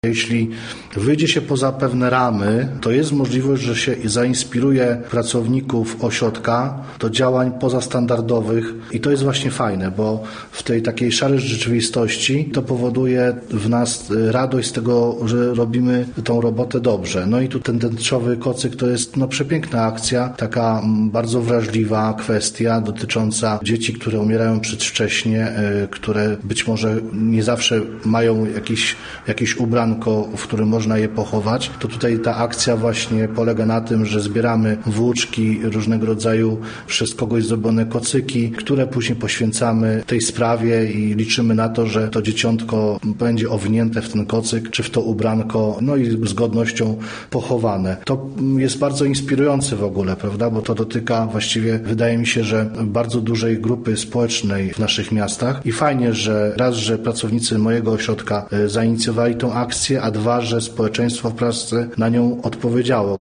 Jeśli wyjdzie się poza pewne ramy, to jest możliwość, że się zainspiruje pracowników ośrodka do działań pozastandardowych i to jest właśnie fajne, bo w tej takiej szarej rzeczywistości to powoduje w nas radość z tego, że robimy tą robotę dobrze. No i tu ten tęczowy kocyk to jest przepiękna akcja, taka bardzo wrażliwa kwestia dotycząca dzieci, które umierają przedwcześnie, które być może nie zawsze mają jakieś ubranko, w którym można je pochować, to tutaj ta akcja właśnie polega na tym, że zbieramy włóczki, różnego rodzaju przez kogoś zrobione kocyki, które później poświęcamy tej sprawie i liczymy na to, że to dzieciątko będzie owinięte w ten kocyk, czy w to ubranko, no i z godnością pochowane. To jest bardzo inspirujące w ogóle, prawda, bo to dotyka właściwie, wydaje mi się, że bardzo dużej grupy społecznej w naszych miastach i fajnie, że raz, że pracownicy mojego ośrodka zainicjowali tą akcję, a dwa, że społeczeństwo w Pradze na nią odpowiedziało.